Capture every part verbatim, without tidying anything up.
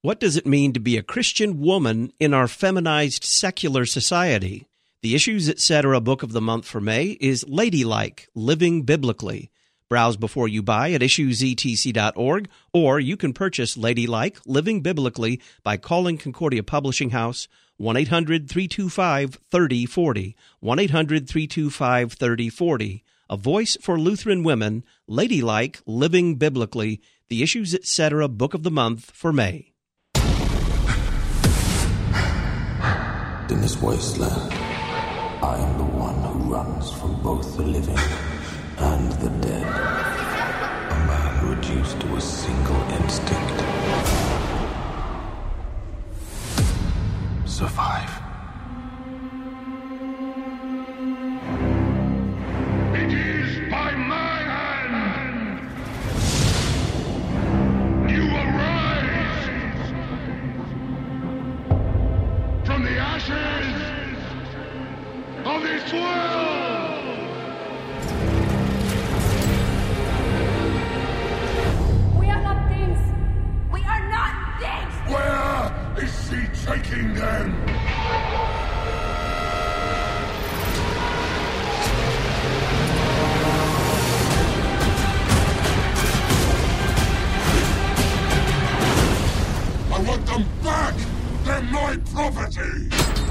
What does it mean to be a Christian woman in our feminized secular society? The Issues Etc. Book of the Month for May is Ladylike, Living Biblically. Browse before you buy at issues e t c dot org, or you can purchase Ladylike, Living Biblically by calling Concordia Publishing House, one eight hundred three two five three oh four oh, one eight hundred three two five three oh four oh. A Voice for Lutheran Women, Ladylike, Living Biblically, The Issues Etc. Book of the Month for May. In this wasteland, I am the one who runs from both the living and the dead. A man reduced to a single instinct. Survive. It is by my hand! You arise from the ashes of this world! We are not things! We are not things! Where is she taking them? I want them back! They're my property!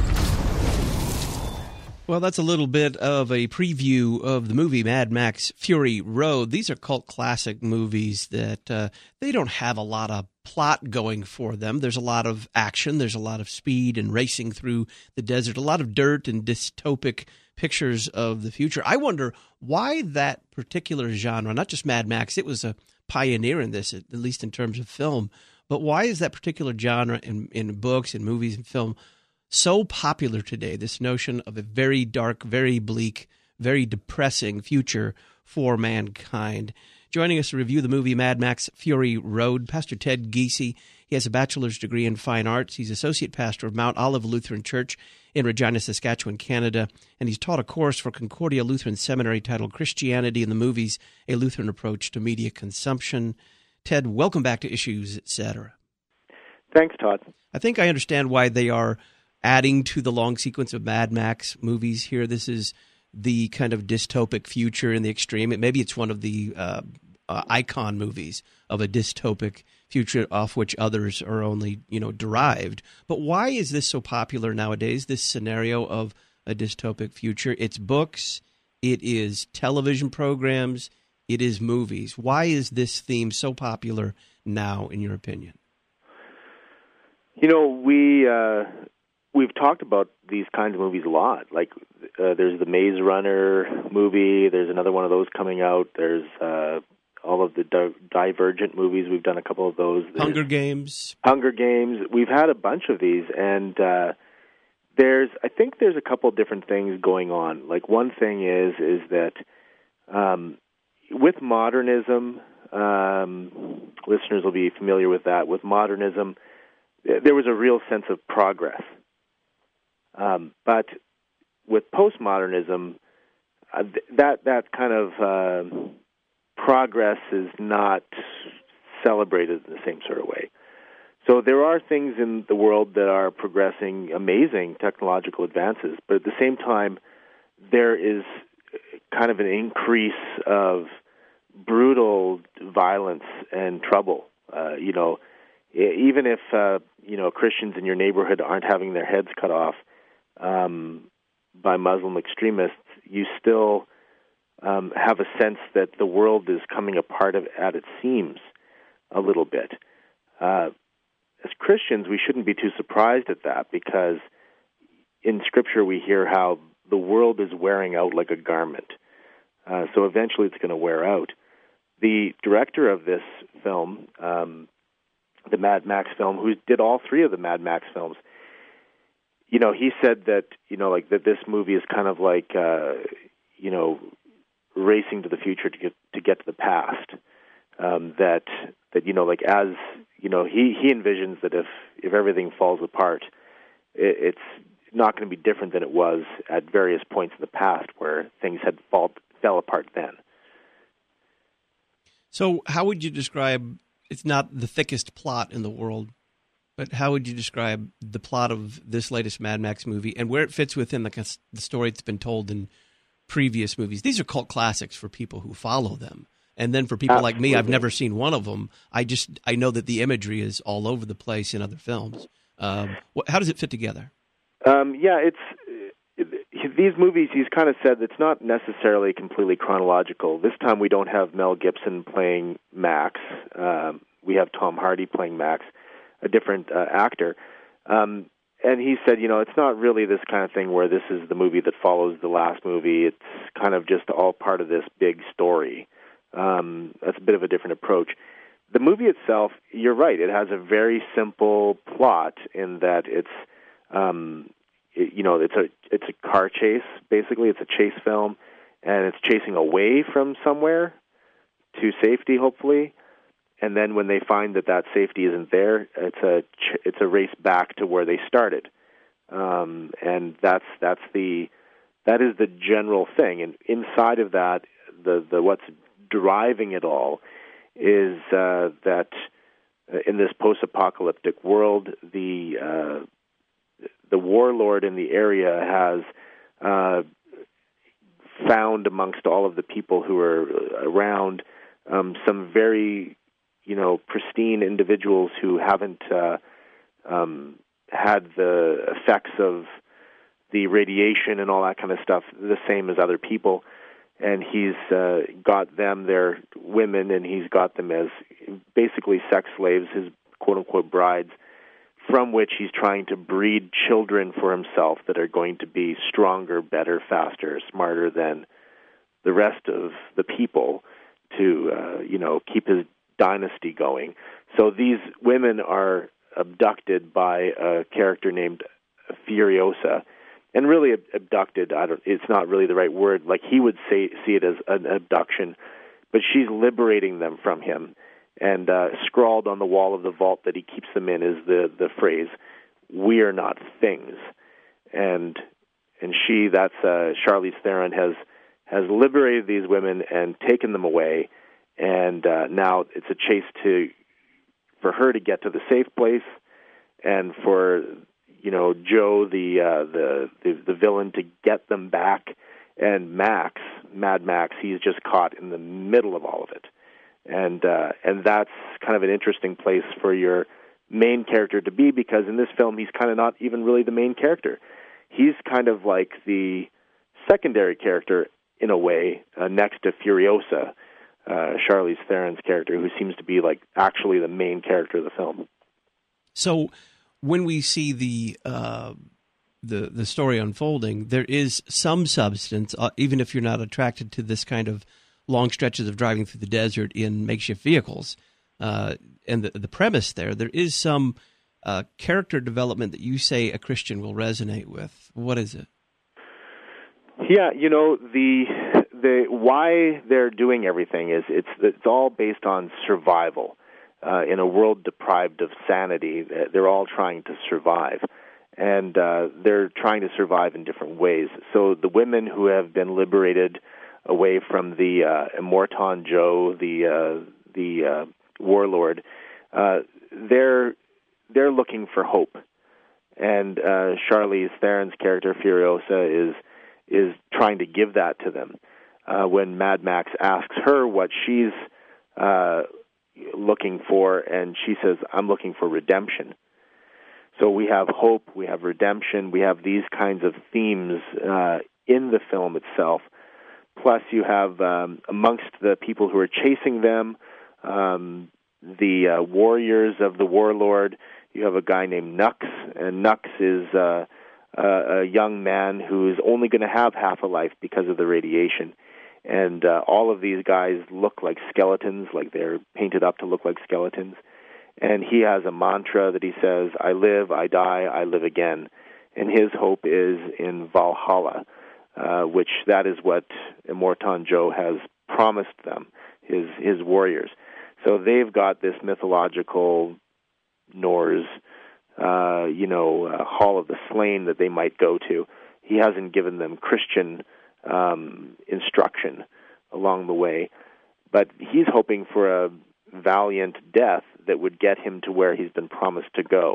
Well, that's a little bit of a preview of the movie Mad Max Fury Road. These are cult classic movies that uh, they don't have a lot of plot going for them. There's a lot of action. There's a lot of speed and racing through the desert, a lot of dirt and dystopic pictures of the future. I wonder why that particular genre, not just Mad Max, it was a pioneer in this, at least in terms of film, but why is that particular genre in, in books and movies and film so popular today, this notion of a very dark, very bleak, very depressing future for mankind? Joining us to review the movie Mad Max Fury Road, Pastor Ted Giese. He has a bachelor's degree in fine arts. He's associate pastor of Mount Olive Lutheran Church in Regina, Saskatchewan, Canada, and he's taught a course for Concordia Lutheran Seminary titled Christianity in the Movies, A Lutheran Approach to Media Consumption. Ted, welcome back to Issues Etc. Thanks, Todd. I think I understand why they are adding to the long sequence of Mad Max movies here. This is the kind of dystopic future in the extreme. Maybe it's one of the uh, uh, icon movies of a dystopic future off which others are only, you know, derived. But why is this so popular nowadays, this scenario of a dystopic future? It's books, it is television programs, it is movies. Why is this theme so popular now, in your opinion? You know, we... Uh... We've talked about these kinds of movies a lot. Like, uh, there's the Maze Runner movie. There's another one of those coming out. There's uh, all of the di- Divergent movies. We've done a couple of those. There's Hunger Games. Hunger Games. We've had a bunch of these, and uh, there's. I think there's a couple different things going on. Like, one thing is is that um, with modernism, um, listeners will be familiar with that. With modernism, there was a real sense of progress. Um, but with postmodernism, uh, th- that that kind of uh, progress is not celebrated in the same sort of way. So there are things in the world that are progressing, amazing technological advances, but at the same time, there is kind of an increase of brutal violence and trouble. Uh, you know, even if uh, you know Christians in your neighborhood aren't having their heads cut off Um, by Muslim extremists, you still um, have a sense that the world is coming apart at its seams a little bit. Uh, as Christians, we shouldn't be too surprised at that, because in Scripture we hear how the world is wearing out like a garment. Uh, so eventually it's going to wear out. The director of this film, um, the Mad Max film, who did all three of the Mad Max films, you know, he said that, you know, like that this movie is kind of like, uh, you know, racing to the future to get to get to the past. Um, that that you know, like as you know, he, he envisions that if if everything falls apart, it, it's not going to be different than it was at various points in the past where things had fall, fell apart then. So, how would you describe? It's not the thickest plot in the world. But how would you describe the plot of this latest Mad Max movie and where it fits within the, the story that's been told in previous movies? These are cult classics for people who follow them. And then for people Absolutely. like me, I've never seen one of them. I just I know that the imagery is all over the place in other films. Um, what, how does it fit together? Um, yeah, it's it, these movies. He's kind of said it's not necessarily completely chronological. This time we don't have Mel Gibson playing Max. Um, we have Tom Hardy playing Max, a different uh, actor. Um, and he said, you know, it's not really this kind of thing where this is the movie that follows the last movie. It's kind of just all part of this big story. Um, that's a bit of a different approach. The movie itself, you're right, it has a very simple plot in that it's, um, it, you know, it's a it's a car chase, basically. It's a chase film, and it's chasing away from somewhere to safety, hopefully. And then when they find that that safety isn't there, it's a ch- it's a race back to where they started. Um, and that's that's the that is the general thing. And inside of that, the the what's driving it all is uh, that in this post-apocalyptic world, the uh, the warlord in the area has uh, found amongst all of the people who are around um, some very, you know, pristine individuals who haven't uh, um, had the effects of the radiation and all that kind of stuff the same as other people. And he's uh, got them, they're women, and he's got them as basically sex slaves, his quote-unquote brides, from which he's trying to breed children for himself that are going to be stronger, better, faster, smarter than the rest of the people to, uh, you know, keep his dynasty going. So these women are abducted by a character named Furiosa. And really abducted, I don't, it's not really the right word. Like he would say, see it as an abduction, but she's liberating them from him. And uh, scrawled on the wall of the vault that he keeps them in is the, the phrase, "We are not things." And and she, that's uh, Charlize Theron, has has liberated these women and taken them away. And uh, now it's a chase to for her to get to the safe place, and for you know, Joe, the, uh, the the the villain, to get them back, and Max, Mad Max, he's just caught in the middle of all of it, and uh, and that's kind of an interesting place for your main character to be, because in this film he's kind of not even really the main character. He's kind of like the secondary character in a way, uh, next to Furiosa, uh, Charlize Theron's character, who seems to be like actually the main character of the film. So, when we see the uh, the the story unfolding, there is some substance, uh, even if you're not attracted to this kind of long stretches of driving through the desert in makeshift vehicles. Uh, and the, the premise there, there is some uh, character development that you say a Christian will resonate with. What is it? Yeah, you know, the the why they're doing everything is it's it's all based on survival. Uh, in a world deprived of sanity, they're all trying to survive, and uh, they're trying to survive in different ways. So the women who have been liberated away from the uh, Immortan Joe, the uh, the uh, warlord, uh, they're they're looking for hope, and uh, Charlize Theron's character Furiosa is is trying to give that to them. Uh, when Mad Max asks her what she's uh, looking for, and she says, "I'm looking for redemption." So we have hope, we have redemption, we have these kinds of themes uh, in the film itself. Plus you have, um, amongst the people who are chasing them, um, the uh, warriors of the warlord, you have a guy named Nux, and Nux is uh, a, a young man who is only going to have half a life because of the radiation. And uh, all of these guys look like skeletons, like they're painted up to look like skeletons. And he has a mantra that he says, "I live, I die, I live again." And his hope is in Valhalla, uh, which that is what Immortan Joe has promised them, his his warriors. So they've got this mythological Norse, uh, you know, uh, Hall of the Slain that they might go to. He hasn't given them Christian Um, instruction along the way, but he's hoping for a valiant death that would get him to where he's been promised to go.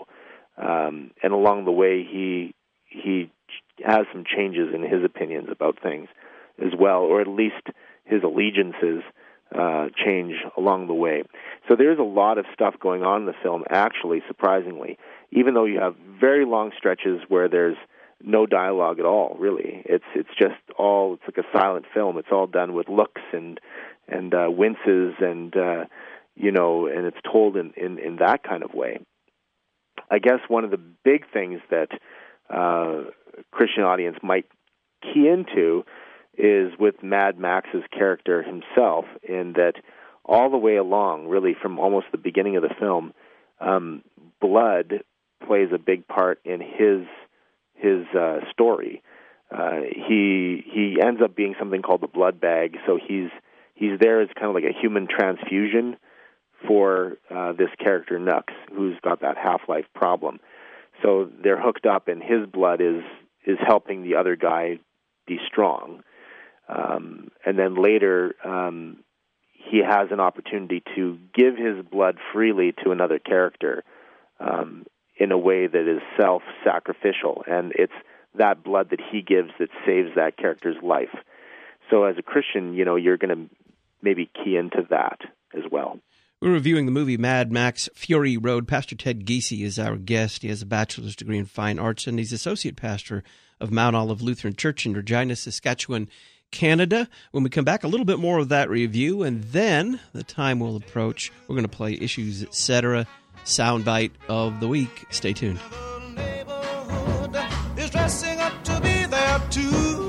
Um, and along the way, he he has some changes in his opinions about things as well, or at least his allegiances uh, change along the way. So there's a lot of stuff going on in the film, actually, surprisingly, even though you have very long stretches where there's no dialogue at all, really. It's it's just all, it's like a silent film. It's all done with looks and and uh, winces and, uh, you know, and it's told in, in, in that kind of way. I guess one of the big things that uh, Christian audience might key into is with Mad Max's character himself, in that all the way along, really from almost the beginning of the film, um, blood plays a big part in his his uh, story. Uh, he he ends up being something called the blood bag, so he's he's there as kind of like a human transfusion for uh, this character Nux, who's got that half-life problem. So they're hooked up, and his blood is is helping the other guy be strong. Um, and then later, um, he has an opportunity to give his blood freely to another character um, in a way that is self-sacrificial, and it's that blood that he gives that saves that character's life. So as a Christian, you know, you're going to maybe key into that as well. We're reviewing the movie Mad Max Fury Road. Pastor Ted Giese is our guest. He has a bachelor's degree in fine arts, and he's associate pastor of Mount Olive Lutheran Church in Regina, Saskatchewan, Canada. When we come back, a little bit more of that review, and then the time will approach. We're going to play Issues, et cetera, soundbite of the week. Stay tuned. The neighborhood is dressing up to be there too.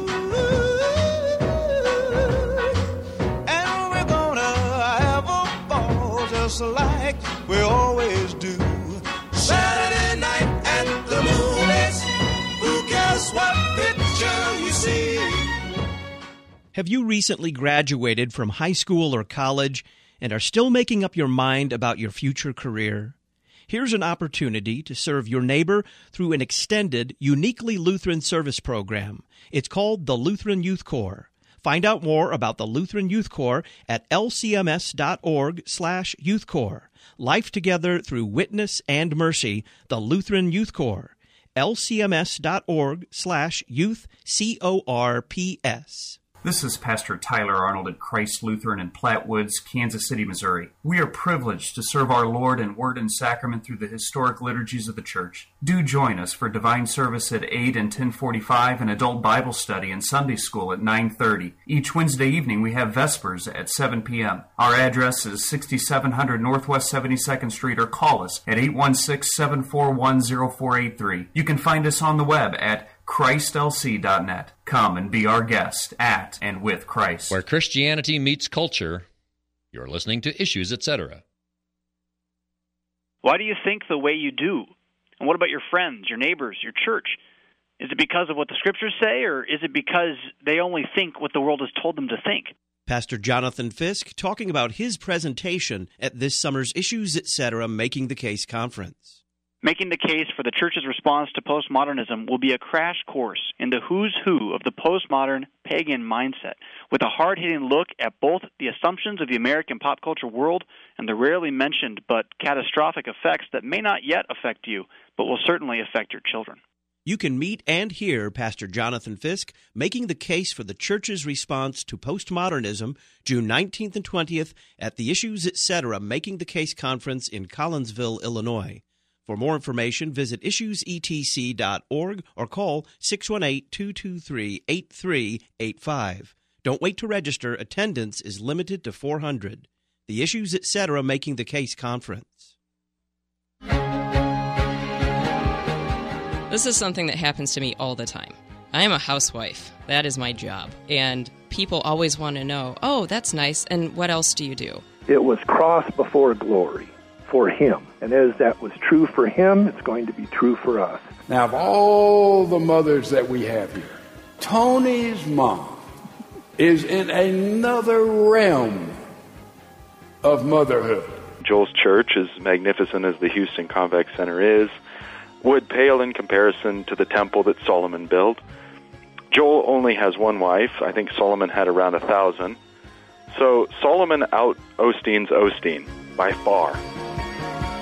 And we're gonna have a ball just like we always do. Saturday night at the movies. Who cares what picture you see? Have you recently graduated from high school or college and are still making up your mind about your future career? Here's an opportunity to serve your neighbor through an extended, uniquely Lutheran service program. It's called the Lutheran Youth Corps. Find out more about the Lutheran Youth Corps at lcms.org slash youth corps. Life together through witness and mercy, the Lutheran Youth Corps. lcms.org slash youth, C O R P S. This is Pastor Tyler Arnold at Christ Lutheran in Platte Woods, Kansas City, Missouri. We are privileged to serve our Lord in word and sacrament through the historic liturgies of the church. Do join us for divine service at eight and ten forty-five and adult Bible study and Sunday school at nine thirty. Each Wednesday evening we have Vespers at seven p.m. Our address is sixty-seven hundred Northwest seventy-second Street, or call us at eight one six, seven four one, zero four eight three. You can find us on the web at christ l c dot net. Come and be our guest at and with Christ. Where Christianity meets culture, you're listening to Issues, et cetera. Why do you think the way you do? And what about your friends, your neighbors, your church? Is it because of what the Scriptures say, or is it because they only think what the world has told them to think? Pastor Jonathan Fisk talking about his presentation at this summer's Issues, et cetera, Making the Case conference. Making the Case for the Church's Response to Postmodernism will be a crash course in the who's who of the postmodern pagan mindset, with a hard-hitting look at both the assumptions of the American pop culture world and the rarely mentioned but catastrophic effects that may not yet affect you, but will certainly affect your children. You can meet and hear Pastor Jonathan Fisk making the case for the Church's response to postmodernism June nineteenth and twentieth at the Issues, et cetera, Making the Case conference in Collinsville, Illinois. For more information, visit issues e t c dot org or call six one eight, two two three, eight three eight five. Don't wait to register. Attendance is limited to four hundred. The Issues, et cetera, Making the Case conference. This is something that happens to me all the time. I am a housewife. That is my job. And people always want to know, oh, that's nice, and what else do you do? It was cross before glory for him. And as that was true for him, it's going to be true for us. Now, of all the mothers that we have here, Tony's mom is in another realm of motherhood. Joel's church, as magnificent as the Houston Convex Center is, would pale in comparison to the temple that Solomon built. Joel only has one wife. I think Solomon had around a thousand. So Solomon out Osteen's Osteen by far.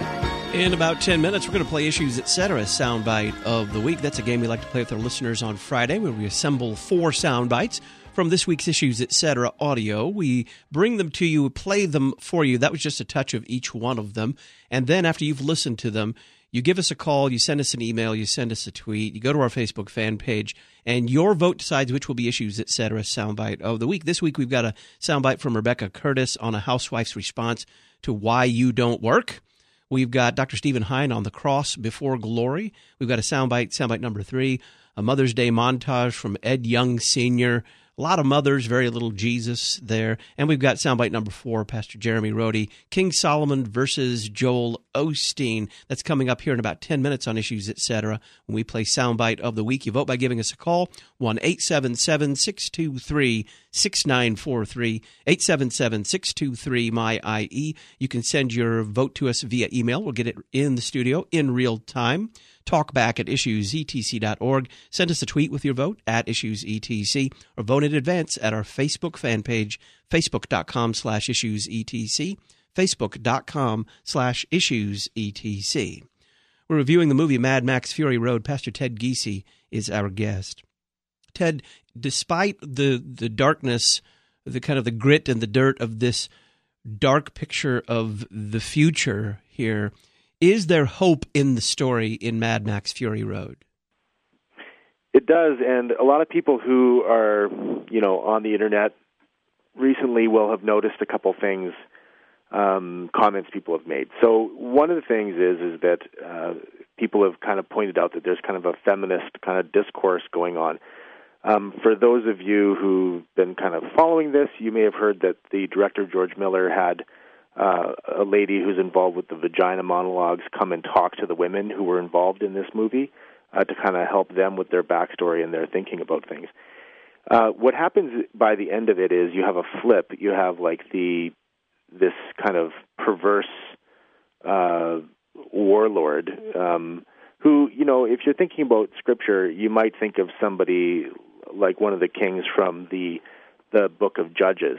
In about ten minutes, we're going to play Issues Etc. Soundbite of the Week. That's a game we like to play with our listeners on Friday, where we assemble four sound bites from this week's Issues Etc. audio. We bring them to you, play them for you. That was just a touch of each one of them. And then after you've listened to them, you give us a call, you send us an email, you send us a tweet, you go to our Facebook fan page, and your vote decides which will be Issues Etc. Soundbite of the Week. This week we've got a soundbite from Rebecca Curtis on a housewife's response to Why You Don't Work. We've got Doctor Stephen Hine on The Cross Before Glory. We've got a soundbite, soundbite number three, a Mother's Day montage from Ed Young Senior A lot of mothers, very little Jesus there. And we've got soundbite number four, Pastor Jeremy Rhodey, King Solomon versus Joel Osteen. That's coming up here in about ten minutes on Issues Etc. When we play soundbite of the week, you vote by giving us a call, one eight seven seven, six two three, six nine four three, eight seven seven, six two three, M Y I E. You can send your vote to us via email. We'll get it in the studio in real time. Talkback at issues e t c dot org. Send us a tweet with your vote at issues e t c, or vote in advance at our Facebook fan page, facebook.com slash issues etc, facebook.com slash issues etc. We're reviewing the movie Mad Max Fury Road. Pastor Ted Giese is our guest. Ted, despite the the darkness, the kind of the grit and the dirt of this dark picture of the future here, is there hope in the story in Mad Max Fury Road? It does, and a lot of people who are, you know, on the internet recently will have noticed a couple things, um, comments people have made. So one of the things is is that uh, people have kind of pointed out that there's kind of a feminist kind of discourse going on. Um, for those of you who've been kind of following this, you may have heard that the director, George Miller, had Uh, a lady who's involved with the vagina monologues come and talk to the women who were involved in this movie uh, to kind of help them with their backstory and their thinking about things. Uh, what happens by the end of it is you have a flip. You have like the this kind of perverse uh, warlord um, who, you know, if you're thinking about Scripture, you might think of somebody like one of the kings from the the Book of Judges.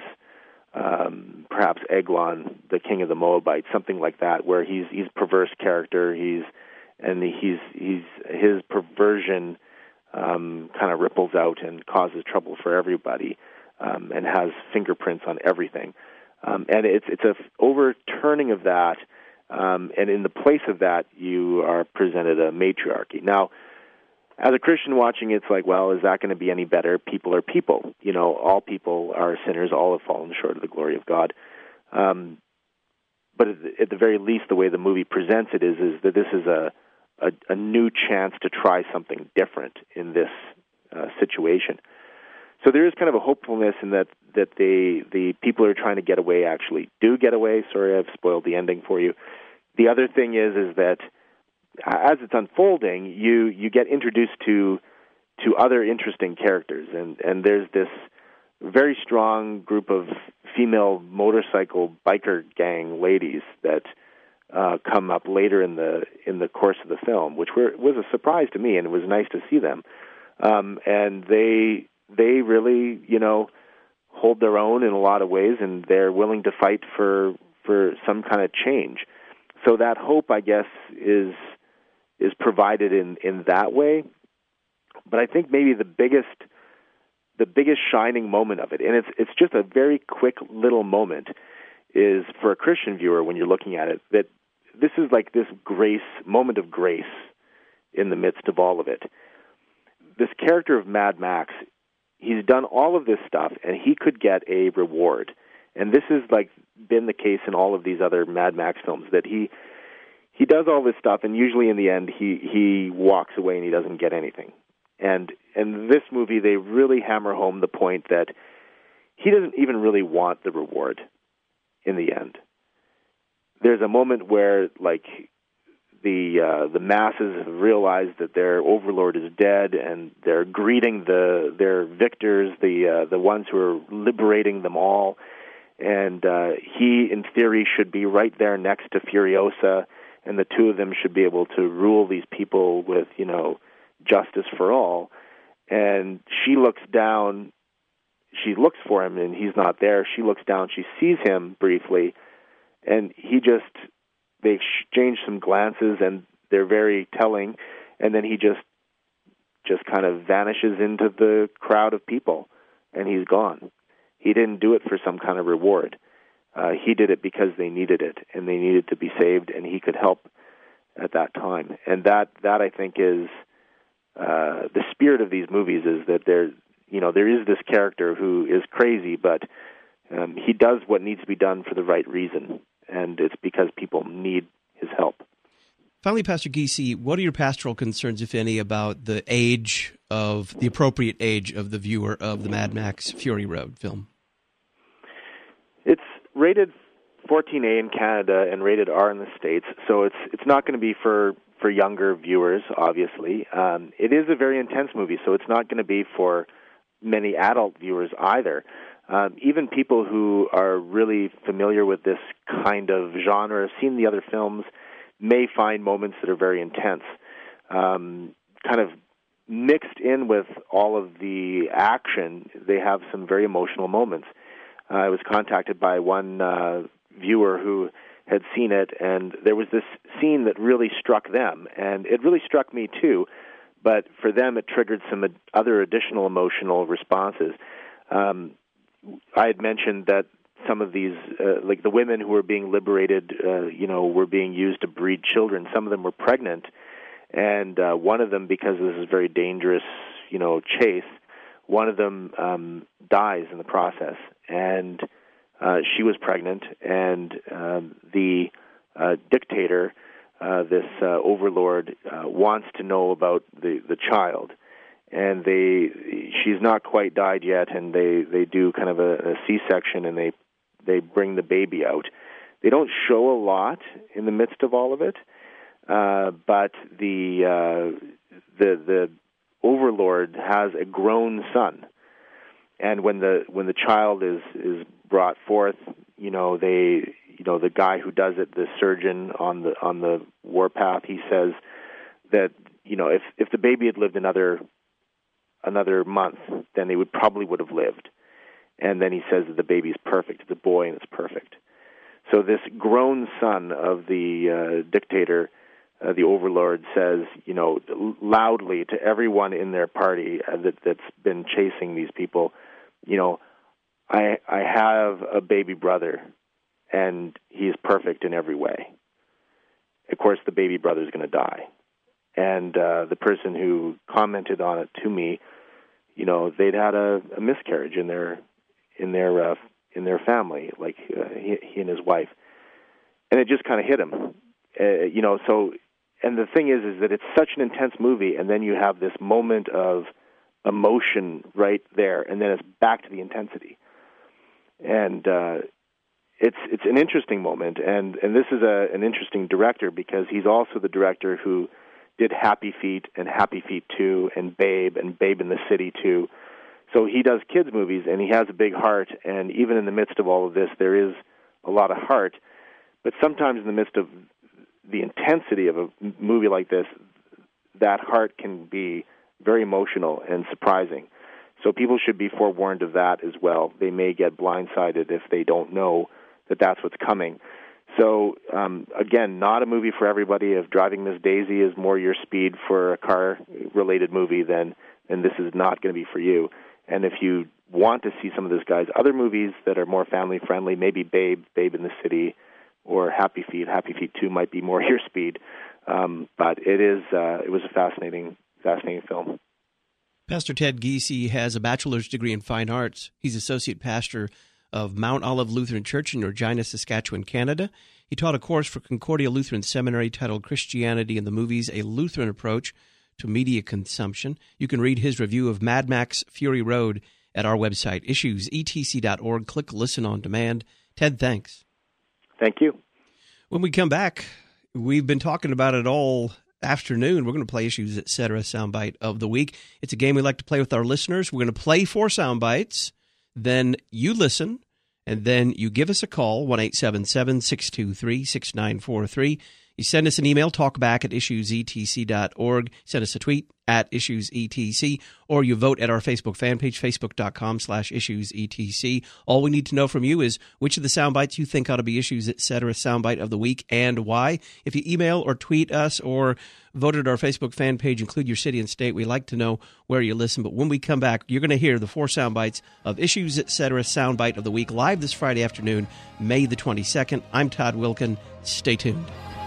Um, perhaps Eglon, the king of the Moabites, something like that, where he's he's a perverse character. He's and he's he's his perversion um, kind of ripples out and causes trouble for everybody, um, and has fingerprints on everything. Um, and it's it's a overturning of that, um, and in the place of that, you are presented a matriarchy. Now, as a Christian watching, it's like, well, is that going to be any better? People are people. You know, all people are sinners. All have fallen short of the glory of God. Um, but at the, at the very least, the way the movie presents it is is that this is a a, a new chance to try something different in this uh, situation. So there is kind of a hopefulness in that that the the people who are trying to get away actually do get away. Sorry, I've spoiled the ending for you. The other thing is is that as it's unfolding, you, you get introduced to to other interesting characters, and, and there's this very strong group of female motorcycle biker gang ladies that uh, come up later in the in the course of the film, which were, was a surprise to me, and it was nice to see them. Um, and they they really, you know, hold their own in a lot of ways, and they're willing to fight for for some kind of change. So that hope, I guess, is is provided in, in that way. But I think maybe the biggest the biggest shining moment of it, and it's it's just a very quick little moment, is for a Christian viewer when you're looking at it, that this is like this grace, moment of grace in the midst of all of it. This character of Mad Max, he's done all of this stuff, and he could get a reward. And this has like been the case in all of these other Mad Max films, that he he does all this stuff, and usually in the end he he walks away and he doesn't get anything. And in this movie, they really hammer home the point that he doesn't even really want the reward in the end. There's a moment where, like, the uh, the masses have realized that their overlord is dead, and they're greeting the their victors, the uh, the ones who are liberating them all. And uh, he, in theory, should be right there next to Furiosa, and the two of them should be able to rule these people with, you know, justice for all. And she looks down, she looks for him, and he's not there. She looks down, she sees him briefly, and he just they exchange some glances, and they're very telling, and then he just just kind of vanishes into the crowd of people, and he's gone. He didn't do it for some kind of reward. Uh, he did it because they needed it, and they needed to be saved, and he could help at that time. And that, that I think, is uh, the spirit of these movies, is that there, you know, there is this character who is crazy, but um, he does what needs to be done for the right reason, and it's because people need his help. Finally, Pastor Giese, what are your pastoral concerns, if any, about the age of, the appropriate age of the viewer of the Mad Max Fury Road film? It's rated fourteen A in Canada and rated R in the States, so it's it's not going to be for, for younger viewers, obviously. Um, it is a very intense movie, so it's not going to be for many adult viewers either. Um, even people who are really familiar with this kind of genre, have seen the other films, may find moments that are very intense. Um, kind of mixed in with all of the action, they have some very emotional moments. Uh, I was contacted by one uh, viewer who had seen it, and there was this scene that really struck them, and it really struck me too, but for them it triggered some ad- other additional emotional responses. Um, I had mentioned that some of these, uh, like the women who were being liberated, uh, you know, were being used to breed children. Some of them were pregnant, and uh, one of them, because this is a very dangerous, you know, chase, one of them um, dies in the process, and uh, she was pregnant, and um, the uh, dictator, uh, this uh, overlord, uh, wants to know about the, the child. And they, she's not quite died yet, and they, they do kind of a, a C-section, and they they bring the baby out. They don't show a lot in the midst of all of it, uh, but the uh, the the overlord has a grown son, and when the when the child is is brought forth, you know they you know the guy who does it, the surgeon on the on the warpath, he says that you know if if the baby had lived another another month, then they would probably would have lived. And then he says that the baby's perfect. It's a boy and it's perfect. So this grown son of the uh, dictator, uh, the overlord, says, you know, loudly to everyone in their party uh, that, that's been chasing these people, you know, I I have a baby brother, and he is perfect in every way. Of course, the baby brother is going to die. And uh, the person who commented on it to me, you know, they'd had a, a miscarriage in their in their uh, in their family, like uh, he, he and his wife, and it just kind of hit him, uh, you know. So, and the thing is, is that it's such an intense movie, and then you have this moment of emotion right there, and then it's back to the intensity, and uh, it's it's an interesting moment, and and this is a an interesting director because he's also the director who did Happy Feet and Happy Feet two and Babe and Babe in the City two. So he does kids movies, and he has a big heart, and even in the midst of all of this, there is a lot of heart. But sometimes in the midst of the intensity of a movie like this, that heart can be very emotional and surprising. So people should be forewarned of that as well. They may get blindsided if they don't know that that's what's coming. So, um, again, not a movie for everybody. If Driving Miss Daisy is more your speed for a car-related movie, then, then this is not going to be for you. And if you want to see some of this guy's other movies that are more family-friendly, maybe Babe, Babe in the City, or Happy Feet, Happy Feet two might be more your speed. Um, but it is uh, it was a fascinating, fascinating film. Pastor Ted Giese has a bachelor's degree in fine arts. He's associate pastor of Mount Olive Lutheran Church in Regina, Saskatchewan, Canada. He taught a course for Concordia Lutheran Seminary titled Christianity in the Movies, A Lutheran Approach to Media Consumption. You can read his review of Mad Max Fury Road at our website, issues e t c dot org. Click Listen on Demand. Ted, thanks. Thank you. When we come back, we've been talking about it all afternoon. We're going to play Issues, et cetera, soundbite of the week. It's a game we like to play with our listeners. We're going to play four soundbites. Then you listen, and then you give us a call, one eight seven seven, six two three, six nine four three. You send us an email, talkback at issues e t c dot org. Send us a tweet at issues e t c, or you vote at our Facebook fan page, facebook.com slash issues etc. All we need to know from you is which of the sound bites you think ought to be Issues Etc. soundbite of the week and why. If you email or tweet us or vote at our Facebook fan page, include your city and state. We like to know where you listen. But when we come back, you're going to hear the four sound bites of Issues Etc. soundbite of the week live this Friday afternoon, May the twenty-second. I'm Todd Wilken. Stay tuned.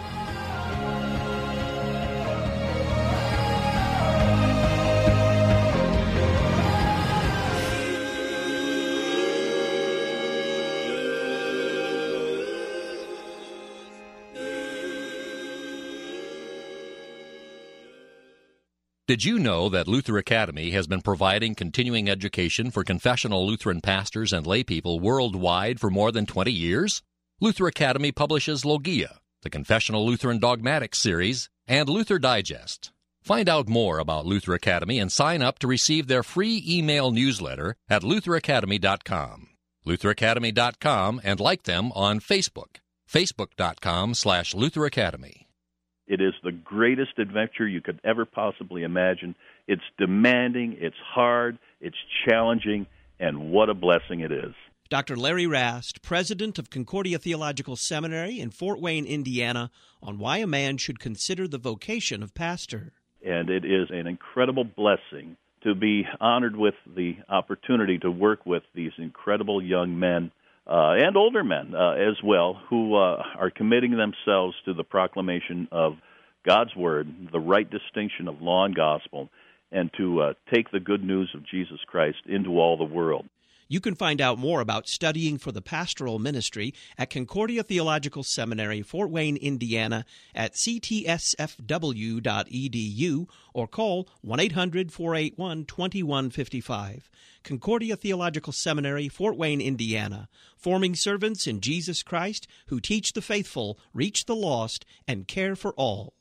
Did you know that Luther Academy has been providing continuing education for confessional Lutheran pastors and laypeople worldwide for more than twenty years? Luther Academy publishes Logia, the Confessional Lutheran Dogmatics series, and Luther Digest. Find out more about Luther Academy and sign up to receive their free email newsletter at luther academy dot com. luther academy dot com, and like them on Facebook, facebook.com slash Luther Academy. It is the greatest adventure you could ever possibly imagine. It's demanding, it's hard, it's challenging, and what a blessing it is. Doctor Larry Rast, president of Concordia Theological Seminary in Fort Wayne, Indiana, on why a man should consider the vocation of pastor. And it is an incredible blessing to be honored with the opportunity to work with these incredible young men uh, and older men uh, as well, who uh, are committing themselves to the proclamation of God's Word, the right distinction of law and gospel, and to uh, take the good news of Jesus Christ into all the world. You can find out more about studying for the pastoral ministry at Concordia Theological Seminary, Fort Wayne, Indiana, at c t s f w dot e d u or call one eight hundred, four eight one, two one five five. Concordia Theological Seminary, Fort Wayne, Indiana, forming servants in Jesus Christ who teach the faithful, reach the lost, and care for all.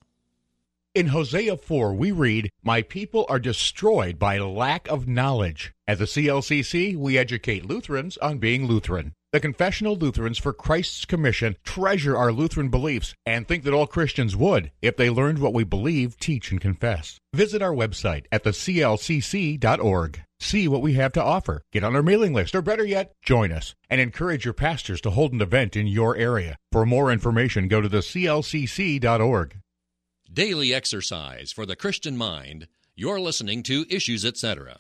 In Hosea four, we read, "My people are destroyed by lack of knowledge." At the C L C C, we educate Lutherans on being Lutheran. The Confessional Lutherans for Christ's Commission treasure our Lutheran beliefs and think that all Christians would if they learned what we believe, teach, and confess. Visit our website at the c l c c dot org. See what we have to offer. Get on our mailing list, or better yet, join us, and encourage your pastors to hold an event in your area. For more information, go to the c l c c dot org. Daily exercise for the Christian mind. You're listening to Issues Etc.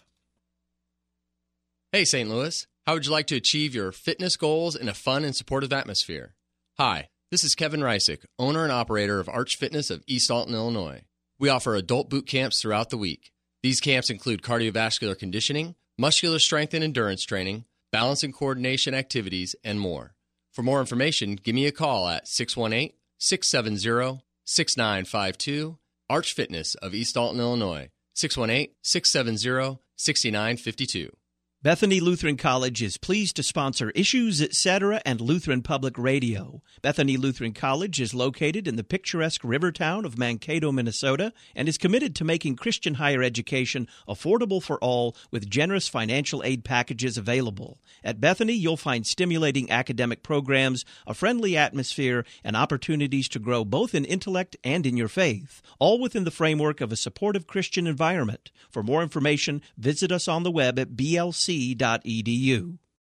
Hey, Saint Louis. How would you like to achieve your fitness goals in a fun and supportive atmosphere? Hi, this is Kevin Reisick, owner and operator of Arch Fitness of East Alton, Illinois. We offer adult boot camps throughout the week. These camps include cardiovascular conditioning, muscular strength and endurance training, balance and coordination activities, and more. For more information, give me a call at six one eight, six seven zero, six nine five two. Arch Fitness of East Alton, Illinois, six one eight, six seven zero, six nine five two. Bethany Lutheran College is pleased to sponsor Issues Etc. and Lutheran Public Radio. Bethany Lutheran College is located in the picturesque river town of Mankato, Minnesota, and is committed to making Christian higher education affordable for all with generous financial aid packages available. At Bethany, you'll find stimulating academic programs, a friendly atmosphere, and opportunities to grow both in intellect and in your faith, all within the framework of a supportive Christian environment. For more information, visit us on the web at b l c dot e d u.